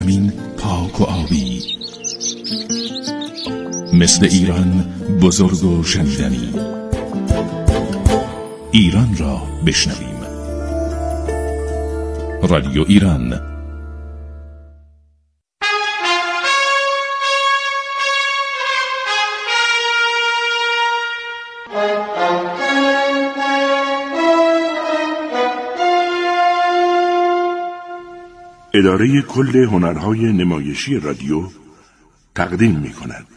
زمین پاک و آبی، مثل ایران بزرگ و شنیدنی. ایران را بشنویم. رادیو ایران. اداره کل هنرهای نمایشی رادیو تقدیم می کند.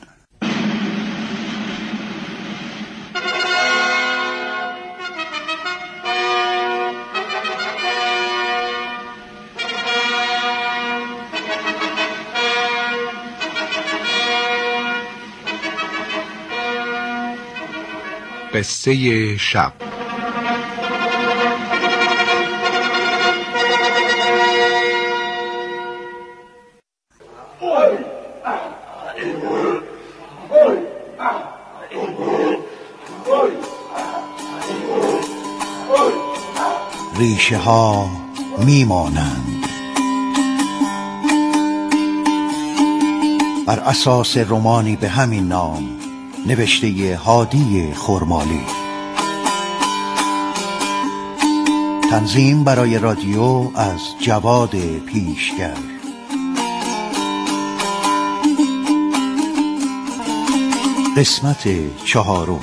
قصه شب. ریشه ها میمانند بر اساس رمانی به همین نام نوشته هادی خرمالی. تنظیم برای رادیو از جواد پیشگر. قسمت 4.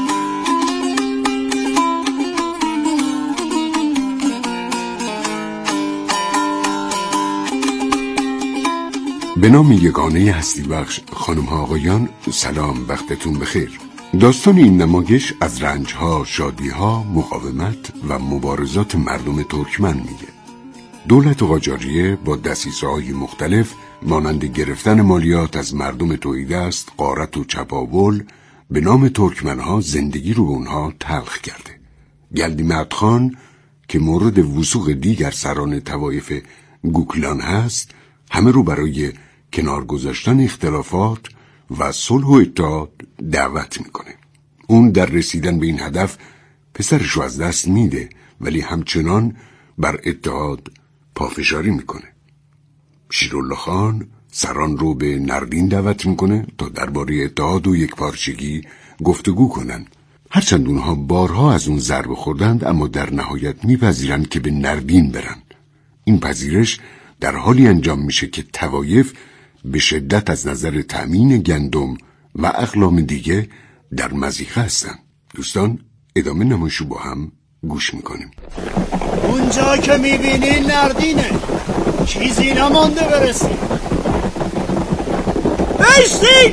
به نام یگانه هستی بخش. خانم ها آقایان، سلام، وقتتون بخیر. داستان این نمایش از رنجها، شادیها، مقاومت و مبارزات مردم ترکمن میگه. دولت قاجاریه با دسیسه‌های مختلف مانند گرفتن مالیات از مردم تهیدست، غارت و چپاول به نام ترکمنها زندگی رو اونها تلخ کرده. گلدیمرد خان که مورد وثوق دیگر سران طوایف گوکلان هست، همه رو برای کنار گذاشتن اختلافات و صلح و اتحاد دعوت میکنه. اون در رسیدن به این هدف پسرش رو از دست میده، ولی همچنان بر اتحاد پافشاری میکنه. شیرالله خان سران رو به نردین دعوت میکنه تا درباره اتحاد و یکپارچگی گفتگو کنن. هرچند اونها بارها از اون ضربه خوردند، اما در نهایت میپذیرند که به نردین برن. این پذیرش در حالی انجام میشه که طوایف به شدت از نظر تأمین گندم و اقلام دیگه در مضیقه هستن. دوستان، ادامه نمایشو با هم گوش میکنیم. اونجا که میبینین نردینه، چیزی نمانده برسید. بایستین!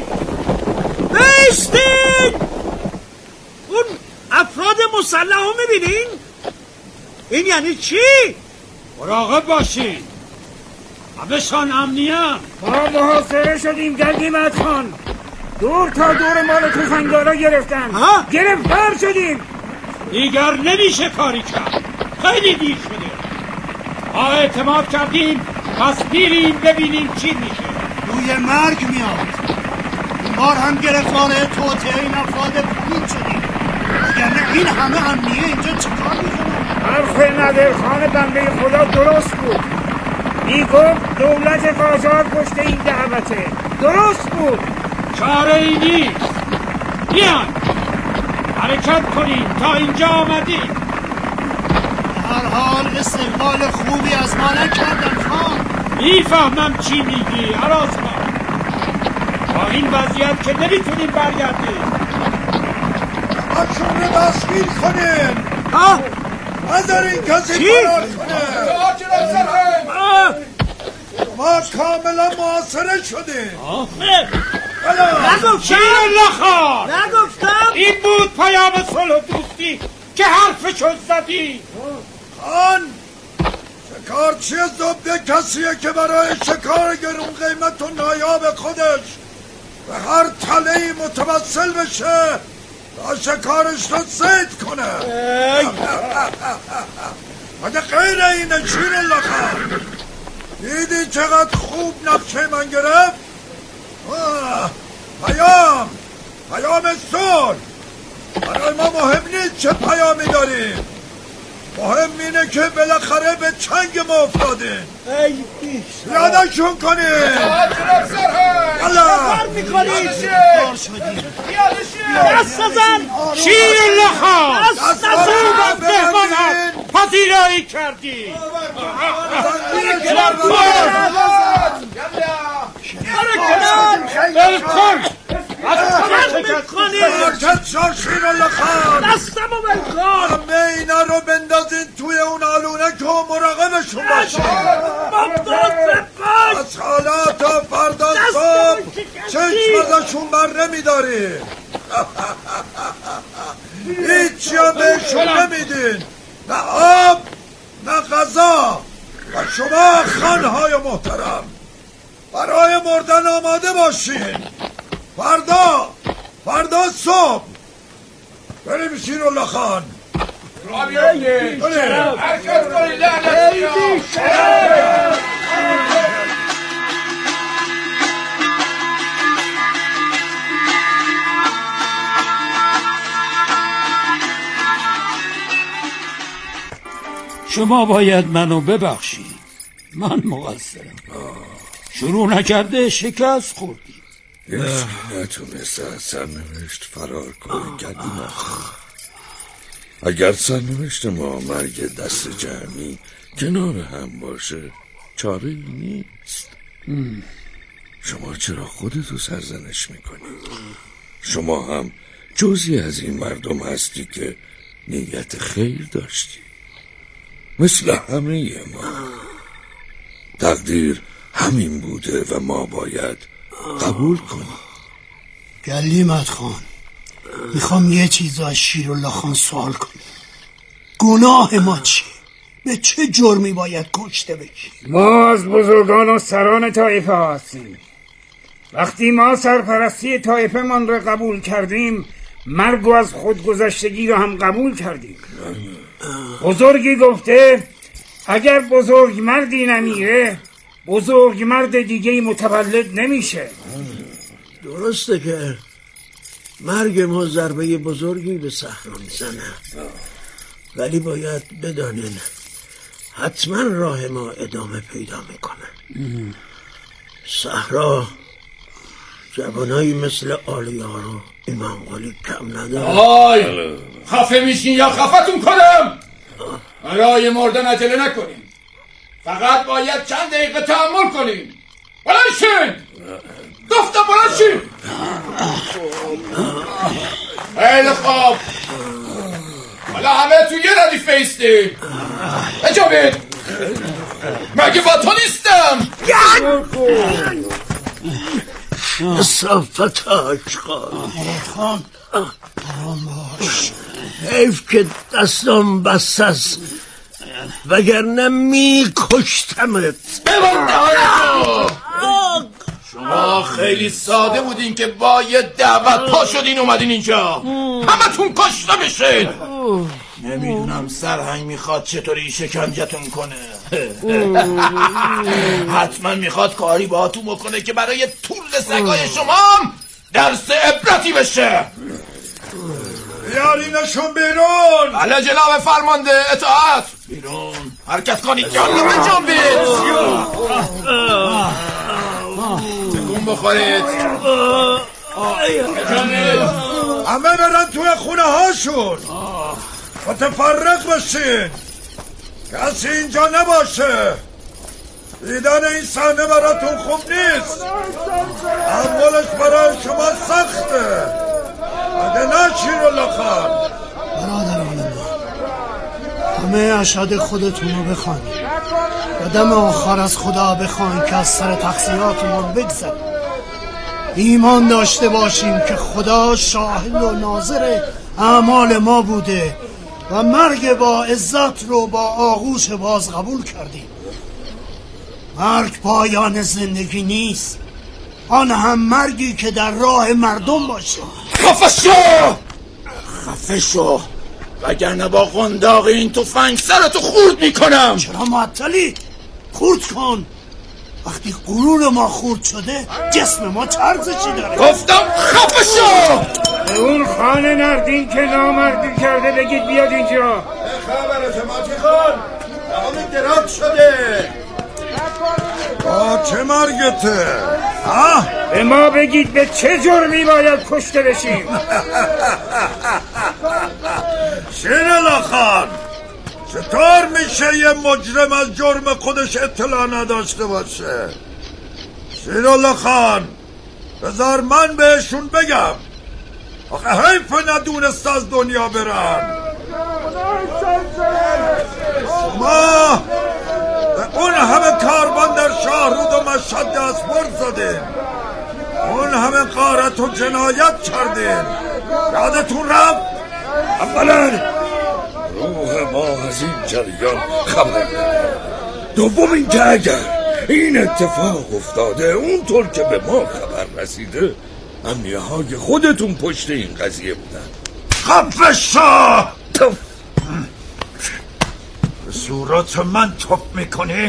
اون افراد مسلح رو میبینین؟ این یعنی چی؟ مراقب باشین، همه‌شان امنی‌ام. ما محاصره شدیم گلدیمرد خان. دور تا دور مال تفنگدارا گرفتن. گرفتار شدیم. دیگر نمیشه کاری کرد، خیلی دیر شده. ما اعتماد کردیم، پس بیریم ببینیم چی میشه. روی مرگ میاد. این بار هم گرفتار توطئه این افراد پولید شدیم. وگرنه این همه امنیه اینجا چیکار میکنن؟ حرف ندرخان بنده خدا درست بود. میگفت دولت قاجار پشت این دعوته. درست بود. چاره ای نیست. بیان حرکت کنیم، تا اینجا آمدیم. هر حال استقبال خوبی از ما نکردن خان. میفهمم چی میگی عراض خان. با این وضعیت که نمیتونیم برگردیم. همشون رو دستگیر کنین. ندارین کسی فرار کنه. ما کاملا محاصره شدیم. نگفتم شیرالله خان، نگفتم این بود پیام صلح و دوستی که حرفشو زدی. خان، شکارچی زبده کسیه که برای شکار گرون قیمت و نایاب خودش به هر تله‌ای متوسل بشه تا شکارش رو صید کنه. مگه غیر اینه شیرالله خان؟ دیدی چقدر خوب نقشه من گرفت؟ پیام صلح. برای ما مهم نیست چه پیامی داریم. مهم اینه که بالاخره به چنگ ما افتادین. یادشون کنید. کار میکنید. دست نزن. شیر الله خان دست نزن. بهمانم پذیرایی کردی. بلکن ساکت شو شیر الله خان. دستمو بلکن. همه اینا رو بندازین توی اون آلونه که مراقبشون باشین. از حالا تا فردا صبح چشم ازشون بر نمیداری. هیچی هم بهشون نمیدین، نه آب نه غذا. و شما خانهای محترم برای مردن آماده باشین. فردا صبح بریم شیر الله خان. حرکت کنید لعنتی ها. شما باید منو ببخشید. من مقصرم. شروع نکرده شکست خوردی. نتونسته از سرنوشت فرار کنه کردیم. اگر سرنوشت ما مرگ دست جمعی کنار هم باشه چاره نیست. شما چرا خودتو سرزنش میکنید؟ شما هم جزئی از این مردم هستی که نیت خیر داشتی، مثل همه ما. تقدیر همین بوده و ما باید قبول کنیم. گلیمت خان، میخوام یه چیز از شیرالله خان سوال کنم. گناه ما چیه؟ به چه جرمی باید کشته بشیم؟ ما از بزرگان و سران طایفه هستیم. وقتی ما سرپرستی طایفه من را قبول کردیم، مرگ و از خودگذشتگی را هم قبول کردیم. بزرگی گفته اگر بزرگ مردی نمیره، بزرگ مرد دیگه متولد نمیشه. درسته که مرگ ما ضربه بزرگی به صحرا میزنه، ولی باید بدانین حتما راه ما ادامه پیدا میکنه. صحرا جوانایی مثل آلیار و امام قلی کم نداره. آی خفه میشین یا خفتون کنم؟ برای مردن عجله نکنیم، فقط باید چند دقیقه تحمل کنیم. بلند شین، گفتم بلند شین. خیلی خوب، حالا همه تو یه ردیف ایستید. اجابید، مگه با تو نیستم؟ صافت عشقان حیف که دستم بست است، وگرنه میکشتمت. شما خیلی ساده بودین که با یه دعوت پا شدین اومدین اینجا. همتون کشته بشین. نمیدونم سرهنگ میخواد چطوری شکنجتون کنه. حتما میخواد کاری باهاتون بکنه که برای طول سگای شما درس عبرتی بشه. بیارینشون بیرون. بله جناب فرمانده، اطاعت. بیرون حرکت کنید، جان رو بجنبید. تکون بخورید. همه برن توی خونه هاشون، متفرق بشین، کسی اینجا نباشه. دیدن این صحنه براتون خوب نیست، اولش برای شما سخته. اگه نه شیرالله خان. برادران ما، همه اشهد خودتون رو بخوانید و دم آخر از خدا بخواین که از سر تقصیراتمون بگذره. ایمان داشته باشیم که خدا شاهد و ناظر اعمال ما بوده و مرگ با عزت رو با آغوش باز قبول کردیم. مرگ پایان زندگی نیست، آن هم مرگی که در راه مردم باشه. خفه شو وگرنه با قنداق این تفنگ سرتو خورد میکنم. چرا معطلی؟ خورد کن. وقتی غرور ما خورد شده جسم ما چه ارزشی داره؟ گفتم خفه شو. به اون خانه نردین که نامردی کرده بگید بیاد اینجا. خبر شما چه خان تمام گراد شده. با چه مرگته؟ به ما بگید به چه جرمی باید کشته بشیم؟ شیرالله خان چطور میشه یه مجرم از جرم خودش اطلاع نداشته باشه؟ شیرالله خان بذار من بهشون بگم. آخه حیف ندونست از دنیا برن. شما به اون همه کاروان در شاهرود و مشهد دستبرد زدین، اون همه غارت و جنایت کردین، یادتون رفت؟ اولا روح ما از این جریان خبر نداره. دوم اینکه اگر این اتفاق افتاده اونطور که به ما خبر رسیده، امنیه های خودتون پشت این قضیه بودن. خفه شو! به صورت من توپ میکنی؟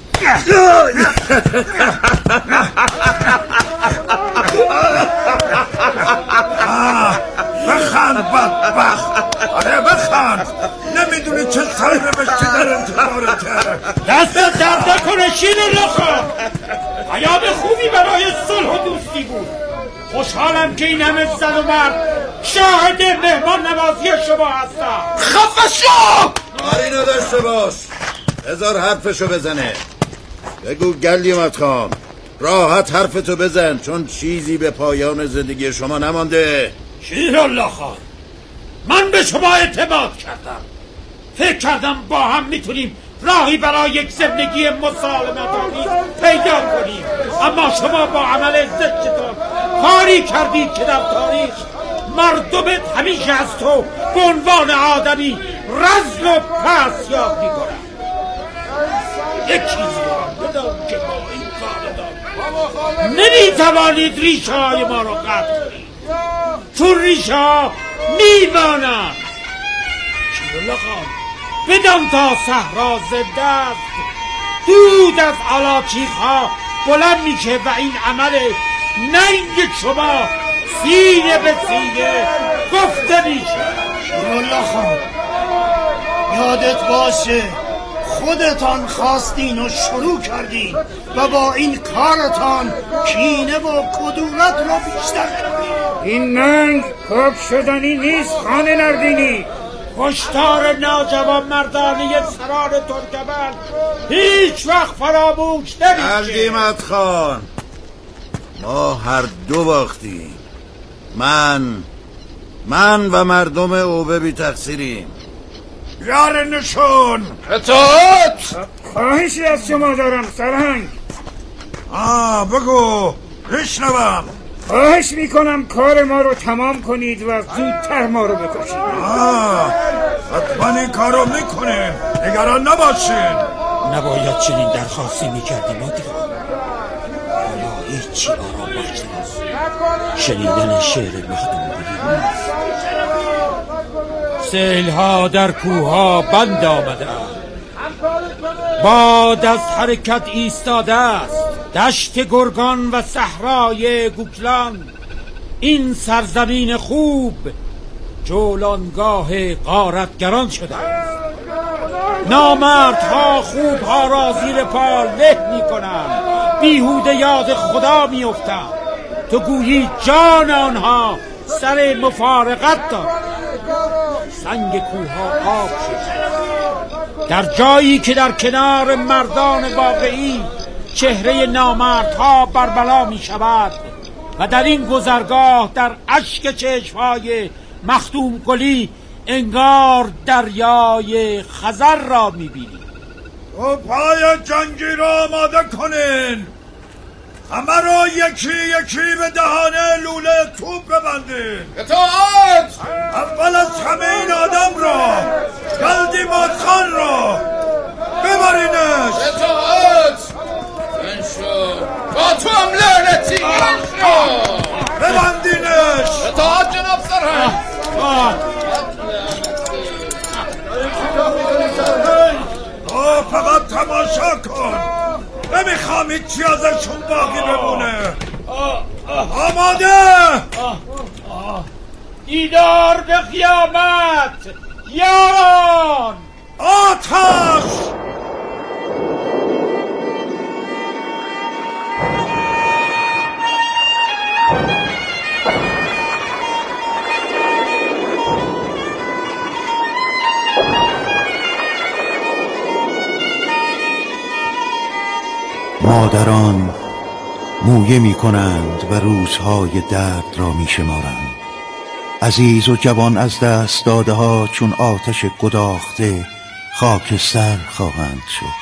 بخند بدبخت. آره بخند. نمیدونی چه سرنوشتی در انتظارته. دست درد نکنه شیرالله خان. پیام خوبی برای صلح و دوستی بود. خوشحالم که این همه زن و مرد شاهد مهمان نوازی شما هستم. خفه شو! کاری نداشته باش، بذار حرفشو بزنه. بگو گلیمت خان راحت حرفتو بزن، چون چیزی به پایان زندگی شما نمانده. شیرالله خان من به شما اعتماد کردم، فکر کردم با هم میتونیم راهی برای یک زندگی مسالمت‌آمیز پیدا کنیم، اما شما با عمل زشتتون کاری کردید که در تاریخ مردم همیشه از تو به عنوان آدمی رذل و پس یاد میکنن. یک چیزی رو بدان که با این کار نمیتوانید ریشه های ما رو قطع کنید، چون ریشه ها میمانند. شیرالله خان بدان تا صحرا زنده است، دود از آلاچیق ها بلند میشه و این عمل ننگ شما سینه به سینه گفته میشه. شیرالله خان یادت باشه خودتان خواستین و شروع کردین و با این کارتان کینه و کدورت رو بیشتر کردین. این ننگ پاک شدنی نیست خان نردینی. کشتار ناجوان مردانه سران ترکمن هیچ وقت فراموش نمیشه. گلیمت خان ما هر دو باختیم. من و مردم اوبه بی تقصیریم. یار نشون اطاعت. خواهشی از شما دارم سرهنگ. بگو بشنوم. خواهش میکنم کار ما رو تمام کنید و زودتر ما رو بکشید. حتما این کار رو میکنیم، نگران نباشین. نباید چنین درخواستی میکردیم مادران. حالا هیچی آرام بخش نیست. شنیدن شعر مخدوم بگیر نیست. سیلها در کوها بند آمده، باد از حرکت ایستاده است. دشت گرگان و صحرای گوکلان، این سرزمین خوب جولانگاه غارتگران شده است. نامردها خوبها را زیر پا له می‌کنند، بیهوده یاد خدا می‌افتند. تو گویی جان آنها سر مفارقت دارد. سنگ کوهها آب شده در جایی که در کنار مردان واقعی چهره نامردها بربلا می شود و در این گذرگاه در اشک چشمهای مختوم گلی انگار دریای خزر را می بینی. و پای جنگی را آماده کنین، همه را یکی یکی به دهانه لوله توپ ببندین. اطاعت. اول از همه این آدم را گلیمت خان را ببرینش. اطاعت. بنشو با تو هم لعنتی. بنشو ببندینش. اطاعت جناب سرهنگ. فقط تماشا کن، نمیخوام هیچی ازشون باقی بمونه. آماده. دیدار به قیامت یاران. آتش! مادران مویه می کنند و روزهای درد را می شمارند. عزیز و جوان از دست داده ها چون آتش گداخته خاکستر خواهند شد.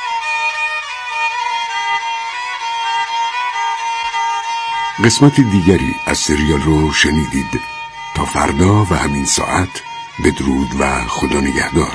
قسمت دیگری از سریال رو شنیدید. تا فردا و همین ساعت بدرود و خدا نگهدار.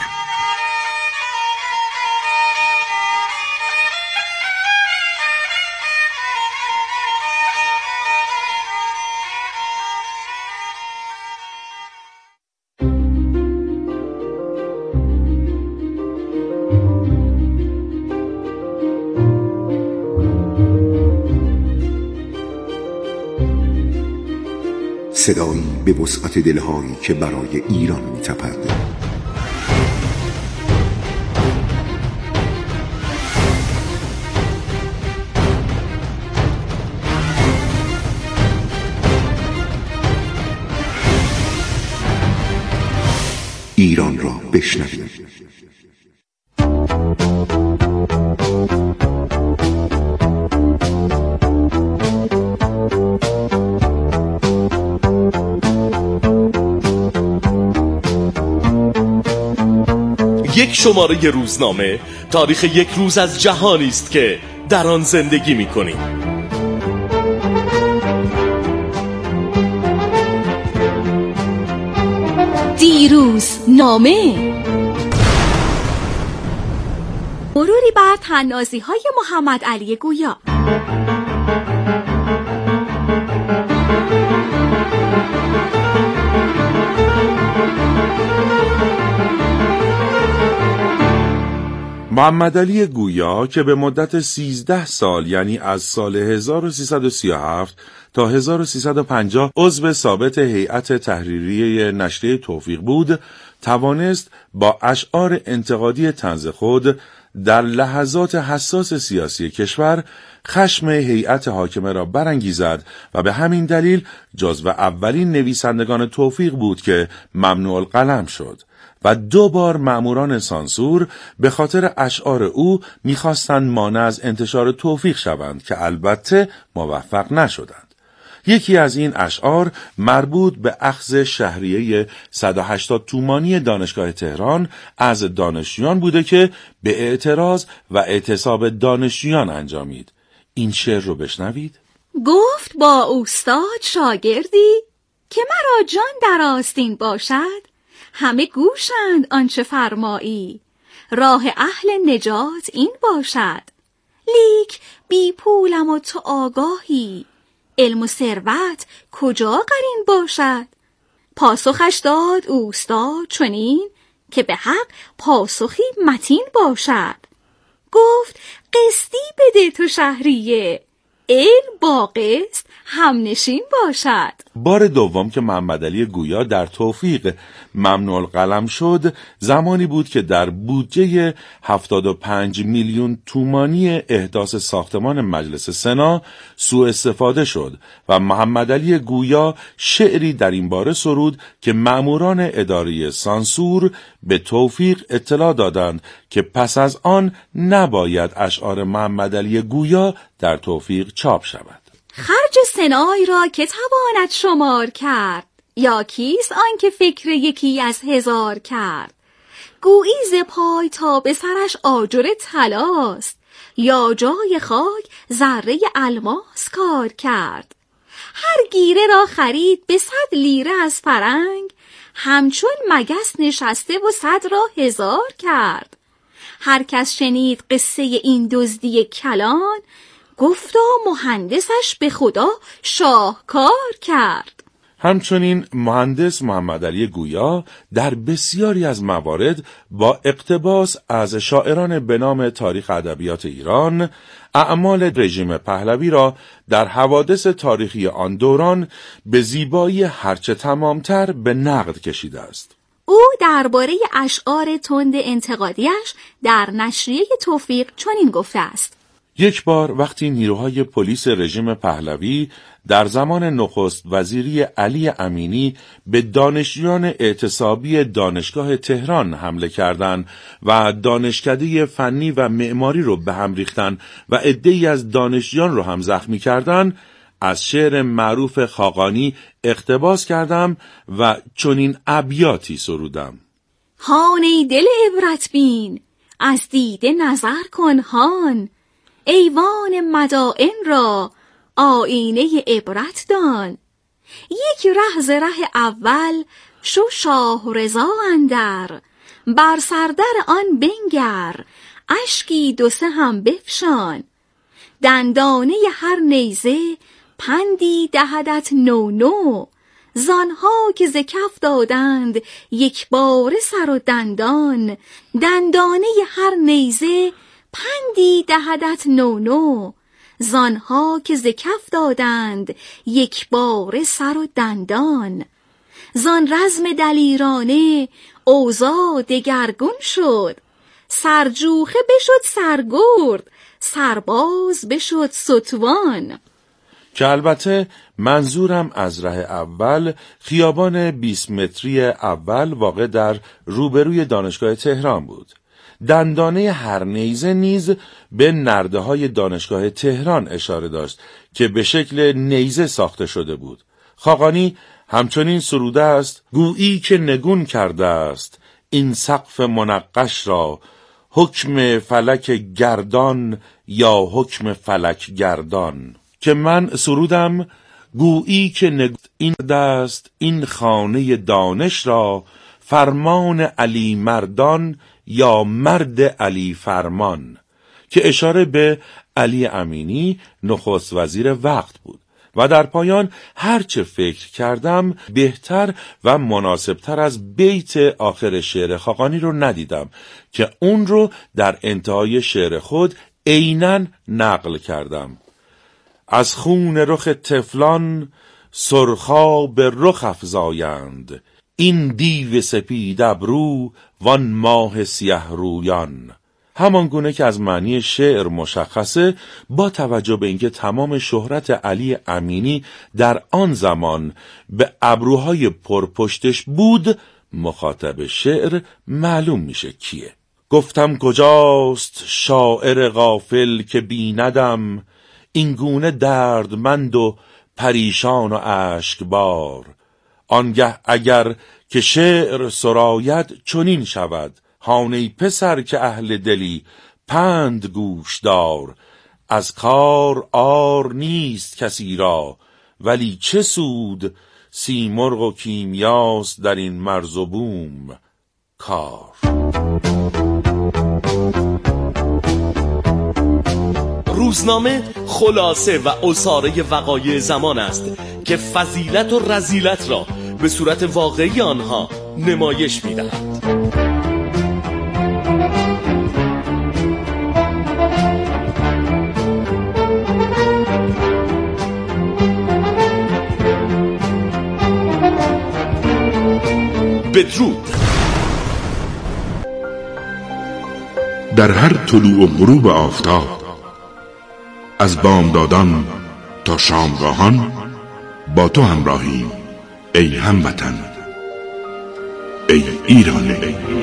صدایی به وسعت دلهایی که برای ایران می‌تپد. ایران را بشنوید. یک شماره روزنامه تاریخ یک روز از جهانی است که در آن زندگی می‌کنیم. دیروز نامه. مروری بر طنازی‌های محمد علی گویا. محمد علی گویا که به مدت 13 سال یعنی از سال 1337 تا 1350 عضو ثابت هیئت تحریریه نشریه توفیق بود، توانست با اشعار انتقادی طنز خود در لحظات حساس سیاسی کشور خشم هیئت حاکمه را برانگیزد و به همین دلیل جزو اولین نویسندگان توفیق بود که ممنوع القلم شد و 2 بار مأموران سانسور به خاطر اشعار او می‌خواستند مانع از انتشار توفیق شوند که البته موفق نشدند. یکی از این اشعار مربوط به اخذ شهریه 180 تومانی دانشگاه تهران از دانشجویان بوده که به اعتراض و اعتصاب دانشجویان انجامید. این شعر رو بشنوید. گفت با اوستاد شاگردی که مرا جان در آستین باشد، همه گوشند آنچه فرمایی، راه اهل نجات این باشد، لیک بی پولم و تو آگاهی، علم و ثروت کجا قرین باشد. پاسخش داد اوستاد چنین که به حق پاسخی متین باشد. گفت قسطی بده تو شهریه، علم با قسط همنشین باشد. بار دوم که محمد علی گویا در توفیق ممنوع القلم شد زمانی بود که در بودجه 75 میلیون تومانی احداث ساختمان مجلس سنا سوء استفاده شد و محمد علی گویا شعری در این باره سرود که مأموران اداره سانسور به توفیق اطلاع دادند که پس از آن نباید اشعار محمد علی گویا در توفیق چاپ شود. خرج سنای را که تواند شمار کرد، یا کیست آن که فکر یکی از 1000 کرد. گویی ز پای تا به سرش آجر طلاست، یا جای خاک ذره الماس کار کرد. هر گیره را خرید به 100 لیره از فرنگ، همچون مگس نشسته و 100 را 1000 کرد. هر کس شنید قصه این دزدی کلان، گفتا مهندسش به خدا شاهکار کرد. همچنین مهندس محمد علی گویا در بسیاری از موارد با اقتباس از شاعران به نام تاریخ ادبیات ایران اعمال رژیم پهلوی را در حوادث تاریخی آن دوران به زیبایی هرچه تمامتر به نقد کشیده است. او درباره اشعار تند انتقادیش در نشریه توفیق چنین گفته است: یک بار وقتی نیروهای پلیس رژیم پهلوی در زمان نخست وزیری علی امینی به دانشجویان اعتصابی دانشگاه تهران حمله کردند و دانشکده فنی و معماری رو به هم ریختن و عده‌ای از دانشجویان رو هم زخمی کردند، از شعر معروف خاقانی اقتباس کردم و چنین ابیاتی سرودم: هان ای دل عبرت بین، از دیده نظر کن هان، ایوان مدائن را آینه عبرت دان. یک ره ز ره اول شو شاه رضا اندر، بر سردر آن بنگر اشکی دو سه هم بفشان. دندانه هر نیزه پندی دهدت نو نو، زانها که ز کف دادند یک بار سر و دندان. دندانه هر نیزه پندی دهدت نو نو، زانها که ز کف دادند یک بار سر و دندان. زان رزم دلیرانه اوضاع دگرگون شد، سرجوخه بشد سرگرد، سرباز بشد ستوان. که البته منظورم از ره اول خیابان 20 متری اول واقع در روبروی دانشگاه تهران بود. دندانه هر نیزه نیز به نرده های دانشگاه تهران اشاره داشت که به شکل نیزه ساخته شده بود. خاقانی همچنین سروده است: گویی که نگون کرده است این سقف منقش را، حکم فلک گردان یا حکم فلک گردان. که من سرودم: گویی که این دست این خانه دانش را، فرمان علی مردان یا مرد علی فرمان. که اشاره به علی امینی نخست وزیر وقت بود. و در پایان هرچه فکر کردم بهتر و مناسبتر از بیت آخر شعر خاقانی رو ندیدم که اون رو در انتهای شعر خود عیناً نقل کردم: از خون رخ طفلان سرخا به رخ افزایند، این دیو سپید ابرو وان ماه سیه رویان. همان گونه که از معنی شعر مشخصه، با توجه به اینکه تمام شهرت علی امینی در آن زمان به ابروهای پرپشتش بود، مخاطب شعر معلوم میشه کیه. گفتم کجاست شاعر غافل که بیندم، این گونه دردمند و پریشان و اشکبار. آنگه اگر که شعر سراید چنین شود، هانه پسر که اهل دلی پند گوش دار. از کار آر نیست کسی را، ولی چه سود سیمرغ و کیمیاست در این مرز و بوم کار. روزنامه خلاصه و عصاره وقایع زمان است که فضیلت و رذیلت را به صورت واقعی آنها نمایش می‌دهد. بدرود. در هر طلوع و غروب آفتاب، از بامدادان تا شامگاهان، با تو همراهیم ای هموطن، ای ایران.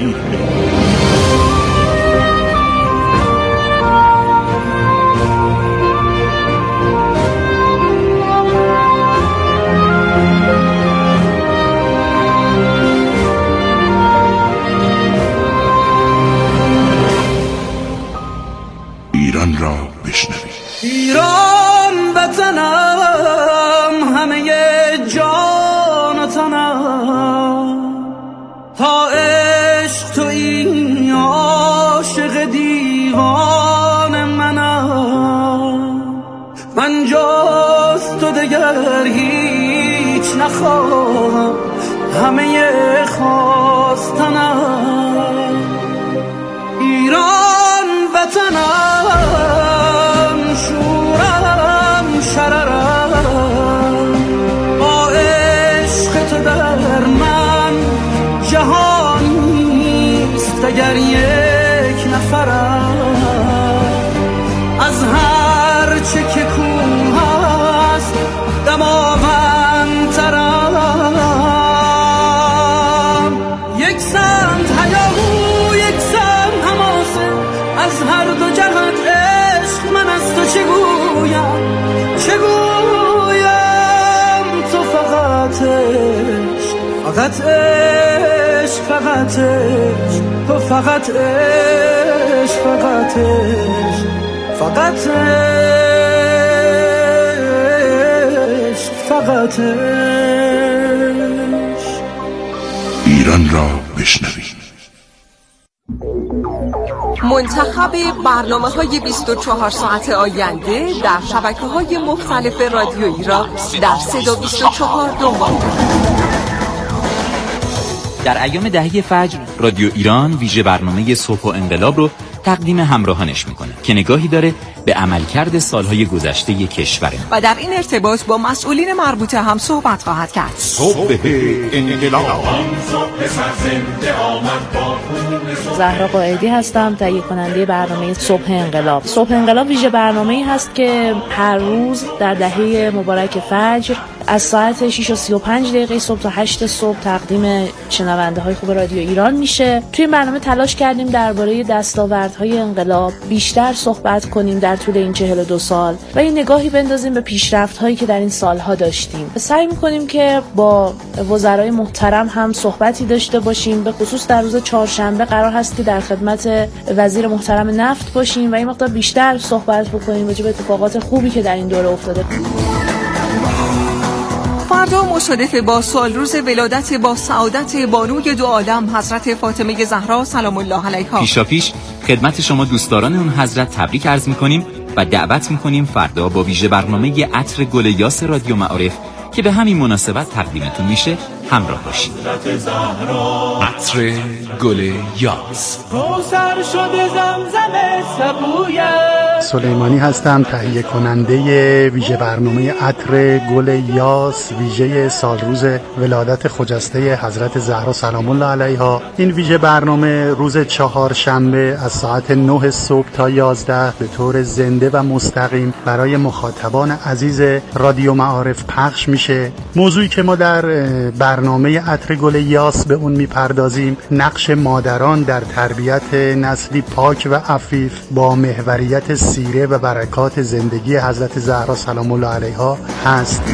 ایران را بشنوید. ایران وطنم، همه جان و تنم، تا عشق تو این عاشق دیوان منم. من جز تو دگر هیچ نخواهم، همه خواستنم. ایران وطنم، شورم شررم، با عشق تو در من جهان فقط عشق، فقط عشق، تو فقط عشق، فقط عشق، فقط عشق، فقط عشق. ایران را بشنوید. منتخب برنامه‌های 24 ساعت آینده در شبکه‌های مختلف رادیویی را در صدا 24 دنبال کنید. در ایام دهه فجر رادیو ایران ویژه برنامه صبح و انقلاب رو تقدیم همراهانش میکنه که نگاهی داره به عملکرد سالهای گذشته کشور و در این ارتباط با مسئولین مربوطه هم صحبت خواهد کرد. صبح انقلاب. زهرا قائدی هستم، تهیه کننده برنامه صبح انقلاب. صبح انقلاب ویژه برنامه‌ای هست که هر روز در دهه مبارک فجر از ساعت 6:35 صبح تا 8 صبح تقدیم شنونده‌های خوب رادیو ایران میشه. توی برنامه تلاش کردیم درباره دستاوردهای انقلاب بیشتر صحبت کنیم در طول این 42 سال و این نگاهی بندازیم به پیشرفت‌هایی که در این سالها داشتیم. سعی می‌کنیم که با وزرای محترم هم صحبتی داشته باشیم، به خصوص در روز چهارشنبه قرار هست که در خدمت وزیر محترم نفت باشیم و این مقدار بیشتر صحبت بکنیم راجع به اتفاقات خوبی که در این دوره افتاده. فردا مصادف با سالروز ولادت با سعادت بانوی دو عالم حضرت فاطمه زهرا سلام الله علیها. پیشاپیش خدمت شما دوستداران اون حضرت تبریک عرض می‌کنیم و دعوت می‌کنیم فردا با ویژه برنامه عطر گل یاس رادیو معارف که به همین مناسبت تقدیمتون میشه همراه باشید. عطر گل یاس. کوثر شده زمزم سبویه. سلیمانی هستم، تهیه کننده ویژه برنامه عطر گل یاس ویژه سالروز ولادت خجسته حضرت زهرا سلام الله علیها. این ویژه برنامه روز چهارشنبه از ساعت 9 صبح تا 11 به طور زنده و مستقیم برای مخاطبان عزیز رادیو معارف پخش میشه. موضوعی که ما در برنامه عطر گل یاس به اون میپردازیم نقش مادران در تربیت نسلی پاک و عفیف با محوریت سیره و برکات زندگی حضرت زهرا سلام الله علیها هست.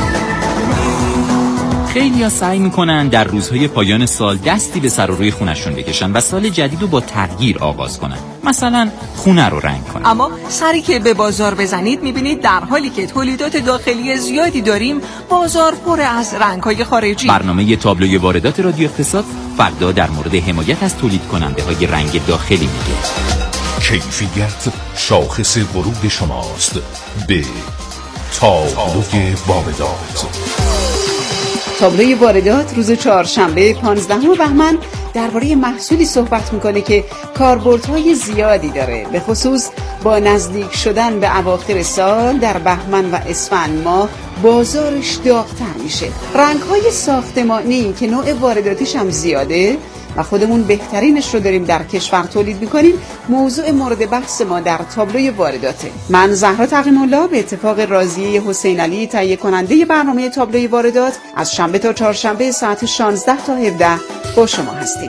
خیلی‌ها سعی میکنن در روزهای پایان سال دستی به سر و روی خونشون بکشن و سال جدید رو با تغییر آغاز کنن، مثلا خونه رو رنگ کنن. اما سری که به بازار بزنید میبینید در حالی که تولیدات داخلی زیادی داریم بازار پر از رنگ‌های خارجی. برنامه تابلوی واردات رادیو اقتصاد فردا در مورد حمایت از تولید کننده های رنگ داخلی میگه. کیفیت شاخص ورود شماست به تابلوی واردات. تابلوی واردات روز چهارشنبه 15 بهمن درباره محصولی صحبت میکنه که کاربردهای زیادی داره، به خصوص با نزدیک شدن به اواخر سال در بهمن و اسفند ماه بازارش داغ‌تر میشه. رنگ‌های ساختمانی که نوع وارداتیش هم زیاده و خودمون بهترینش رو داریم در کشور تولید میکنیم موضوع مورد بحث ما در تابلوی وارداته. من زهرا تقیم الله به اتفاق راضیه حسین علی تهیه کننده برنامه تابلوی واردات از شنبه تا چهارشنبه ساعت 16 تا 17 با شما هستیم.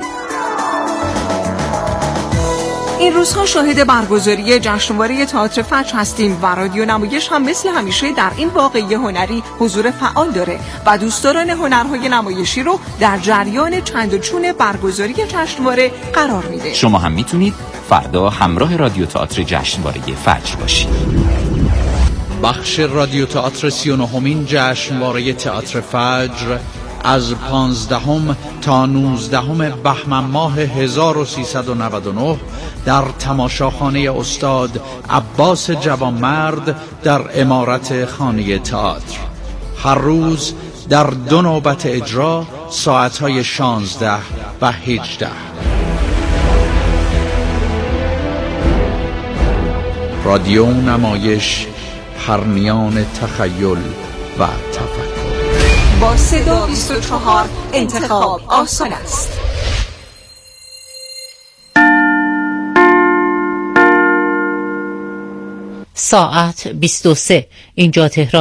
این روزها شاهد برگزاری جشنواره تئاتر فجر هستیم و رادیو نمایش هم مثل همیشه در این واقعه هنری حضور فعال داره و دوستداران هنرهای نمایشی رو در جریان چند و چون برگزاری جشنواره قرار میده. شما هم میتونید فردا همراه رادیو تئاتر جشنواره فجر باشید. بخش رادیو تئاتر 39مین جشنواره تئاتر فجر از 15 تا 19 بهمن ماه 1399 در تماشاخانه استاد عباس جوانمرد در عمارت خانه تئاتر. هر روز در 2 نوبت اجرا ساعتهای 16 و 18. رادیو نمایش پرنیان تخیل و تفکر. با صدا 24 انتخاب آسان است. ساعت 23 اینجا تهران.